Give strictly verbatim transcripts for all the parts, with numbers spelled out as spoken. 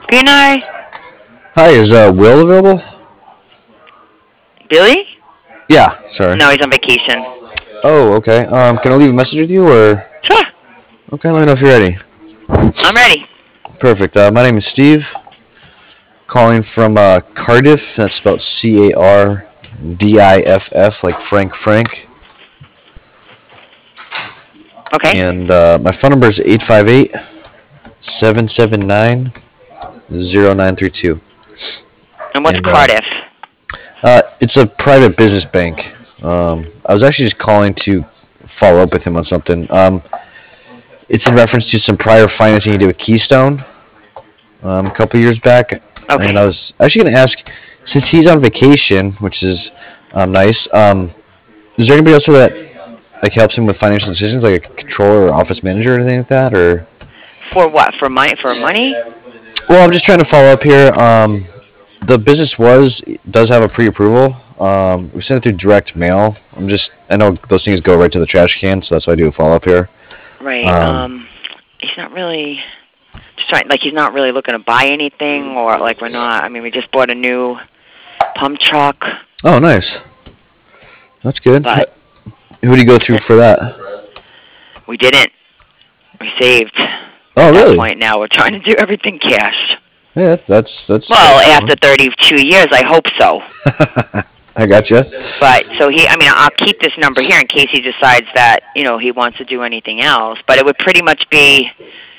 Green Eye? Hi, is uh, Will available? Billy? Yeah, sorry. No, he's on vacation. Oh, okay. Um, can I leave a message with you, or? Sure. Okay, let me know if you're ready. I'm ready. Perfect. Uh, my name is Steve, calling from uh, Cardiff. That's spelled C A R D I F F, like Frank Frank. Okay. And uh, my phone number is eight five eight, seven seven nine, zero nine three two. And what's And uh, Cardiff? uh, it's a private business bank. Um, I was actually just calling to follow up with him on something. Um, it's in reference to some prior financing he did with Keystone um, a couple years back. Okay. And I was actually going to ask, since he's on vacation, which is um, nice, um, is there anybody else that like helps him with financial decisions, like a controller or office manager or anything like that? Or For what? For money? For money? well, I'm just trying to follow up here. Um, the business was does have a pre-approval. Um, we sent it through direct mail. I'm just I know those things go right to the trash can, so that's why I do a follow up here. Right. Um, Um, he's not really just trying. Like he's not really looking to buy anything, or like we're not. I mean, we just bought a new pump truck, oh, nice. That's good. but Who do you go through for that? we didn't. We saved. Oh, At that really? point, now we're trying to do everything cash. Yeah, that's that's. Well, that's after thirty-two years, I hope so. I gotcha. But so he, I mean, I'll keep this number here in case he decides that you know he wants to do anything else. But it would pretty much be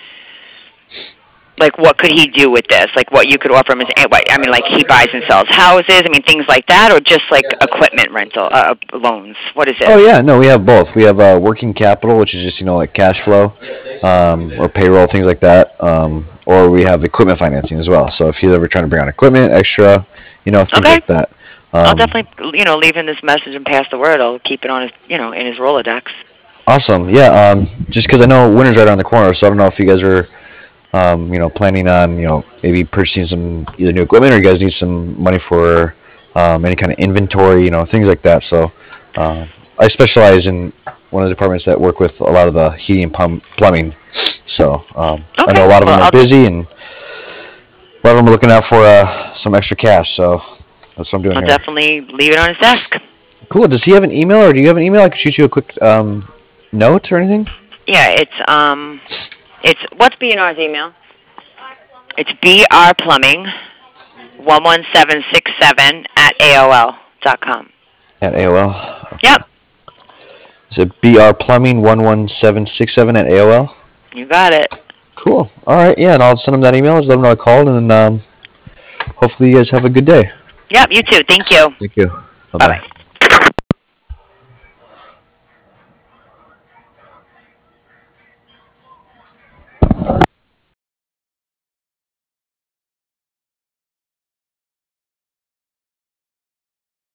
like, what could he do with this? Like, what you could offer him is, I mean, like he buys and sells houses. I mean, things like that, or just like equipment rental uh, loans. What is it? Oh yeah, no, we have both. We have uh, working capital, which is just you know like cash flow, um, or payroll, things like that. Um, or we have equipment financing as well. So if he's ever trying to bring on equipment, extra, you know, things Okay. like that. Um, I'll definitely, you know, leave him this message and pass the word. I'll keep it on his, you know, in his Rolodex. Awesome. Yeah. Um, just because I know winter's right around the corner, so I don't know if you guys are, um, you know, planning on, you know, maybe purchasing some either new equipment or you guys need some money for um, any kind of inventory, you know, things like that. So uh, I specialize in one of the departments that work with a lot of the heating and pump, plumbing. So um, Okay. I know a lot of well, them are I'll busy and a lot of them are looking out for uh, some extra cash. So that's what I'm doing I'll here. definitely leave it on his desk. Cool. Does he have an email, or do you have an email? I could shoot you a quick um, note or anything. Yeah, it's um, it's what's B and R's email? It's B R Plumbing, one one seven six seven at A O L dot com. At A O L. Okay. Yep. Is it B R Plumbing one one seven six seven at A O L? You got it. Cool. All right. Yeah, and I'll send them that email. Just let them know I called, and then um, hopefully you guys have a good day. Yep. You too. Thank you. Thank you. Bye Bye-bye. bye.